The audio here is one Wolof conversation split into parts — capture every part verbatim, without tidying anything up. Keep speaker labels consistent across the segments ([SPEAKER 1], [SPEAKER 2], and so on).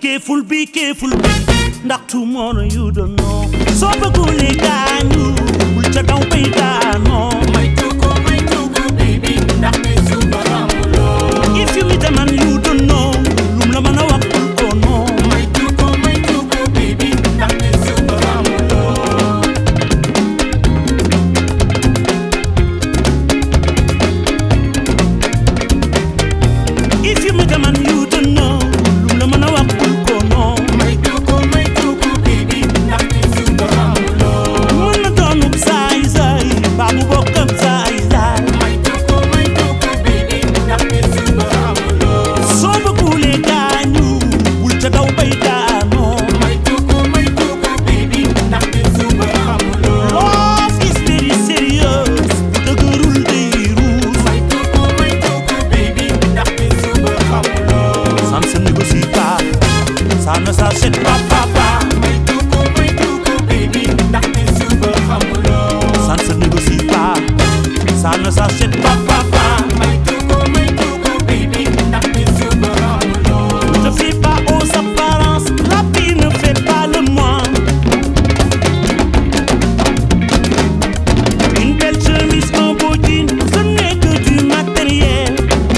[SPEAKER 1] careful, be careful, ndax tomorrow you don't know. So bëggule gaañu bul ca daw bay daanoo.
[SPEAKER 2] May tuko may tuko baby ndax te suba xamuloo.
[SPEAKER 1] If you meet a man you don't know lum la mën a wax bul ko noo.
[SPEAKER 2] May tuko may tuko baby ndax te suba xamuloo.
[SPEAKER 1] If you meet a man you don't know lum la mën a wax bul ko noo.
[SPEAKER 2] May tuko may tuko baby ndax te suba xamuloo.
[SPEAKER 1] Mën na doonub saay saay baa mu bokk ak saay saay.
[SPEAKER 2] May tuko may tuko baby ndax te suba xamuloo.
[SPEAKER 1] Soo bëggule gaañu bul ca daw bay daanoo.
[SPEAKER 2] May tuko may tuko baby ndax te suba xamuloo.
[SPEAKER 1] Love is very serious bu dëgërul day ruus.
[SPEAKER 2] May tuko may tuko baby ndax te suba xamuloo.
[SPEAKER 1] Ça ne se négocie pas, ça ne s'achète pas, papa.
[SPEAKER 2] May tuko may tuko baby ndax te suba xamuloo.
[SPEAKER 1] Ça ne se négocie pas, ça ne s'achète pas, papa.
[SPEAKER 2] May tuko may tuko baby ndax te suba xamuloo.
[SPEAKER 1] Ne fie pas aux apparences, la vie ne fait pas le moine. Une belle chemise, un beau jean, ce n'est que du matériel.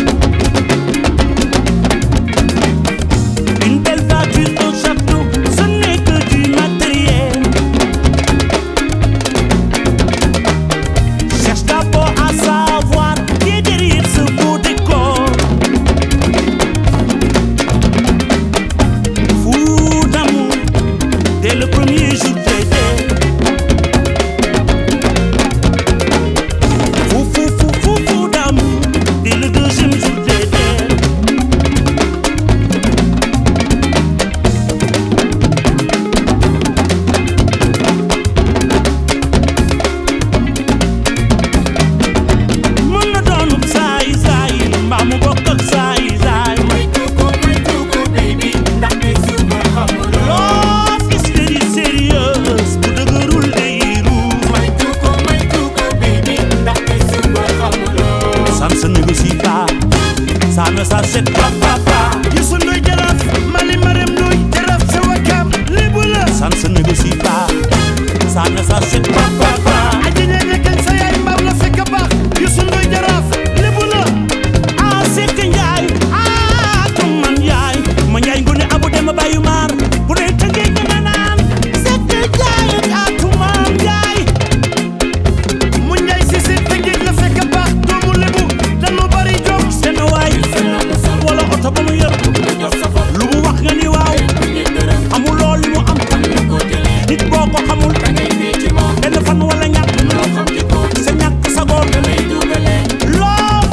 [SPEAKER 1] Une belle voiture, un château, ce n'est que du matériel. Cherche d'abord à savoir qui est derrière ce beau décor. Fou d'amour dès le premier jour d'été. Fou, fou, fou, fou, fou d'amour dès le deuxième jour d'été. Mën na doonub saay saay mbaa mu bokk ak saay saay.
[SPEAKER 2] May tuko may tuko baby ndax te suba xamuloo.
[SPEAKER 1] Love is very serious bu dëgërul day ruus.
[SPEAKER 2] May tuko may tuko baby ndax te suba xamuloo.
[SPEAKER 1] Ça ne se négocie pas, ça ne s'achète pas, papa.
[SPEAKER 3] Youssou Ndoye jaraaf Mali Marème Ndoye jaraaf sa wakam lébu la.
[SPEAKER 1] Ça ne se négocie pas, ça ne s'achète pas, papa.
[SPEAKER 3] aji ñeñe kañ sa yaay mbaaw la fekk baax Youssou Ndoye jaraaf lébu la.
[SPEAKER 1] Ah Seck Njaay ah tum man yaay ma njaay ngone abu dem bayu maar bu dee tëngee nga nga naan Seck Njaay ah tum man yaay.
[SPEAKER 3] mu njaay si si tëngéej la fekk baax doomu lébu dañu bari jom.
[SPEAKER 1] Seen waay wala oto ba mu yor lu mu wax nga ni waaw amul lool li mu am nit boo ko xamul benn fan wala ñàkk sa ñàkk sa góor loo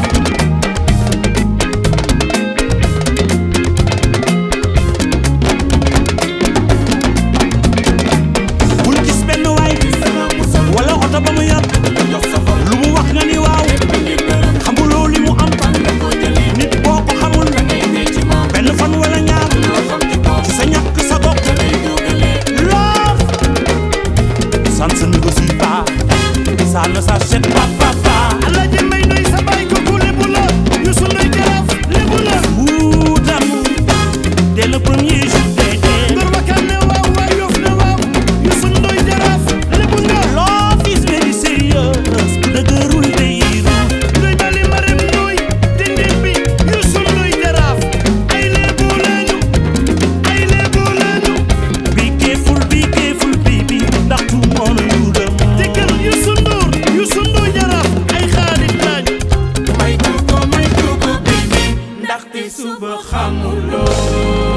[SPEAKER 1] bul gis benn waay wala oto ba mu yor lu mu wax nga ni waaw xamuloo li mu am nit boo ko xamul benn fan wala ñaar ci sa ñàkk sa bopp love ça ne se négocie pas, ça ne s'achète pas, papa.
[SPEAKER 3] Alaaji Mbay Ndoye sa baay kooku lébu la. Youssou Ndoye jaraaf lébu la.
[SPEAKER 1] Fou d'amour dès le premier jour d'été.
[SPEAKER 3] Ngor wakam ne waaw waay Yoff ne waaw Youssou Ndoye jaraaf lébu nga.
[SPEAKER 1] Love is very serious bu dëgërul day ruus.
[SPEAKER 3] Ndoye Mali Marème Ndoye dendeen bi Youssou Ndoye jaraaf ay lébu lañu ay lébu lañu.
[SPEAKER 1] Be careful, be careful, baby, ndax tomorrow you don't know.
[SPEAKER 3] Dëggal Youssou Ndour Youssou Ndoye jaraaf ay xaarit lañu.
[SPEAKER 2] May tuko may tuko baby ndax te suba xamuloo.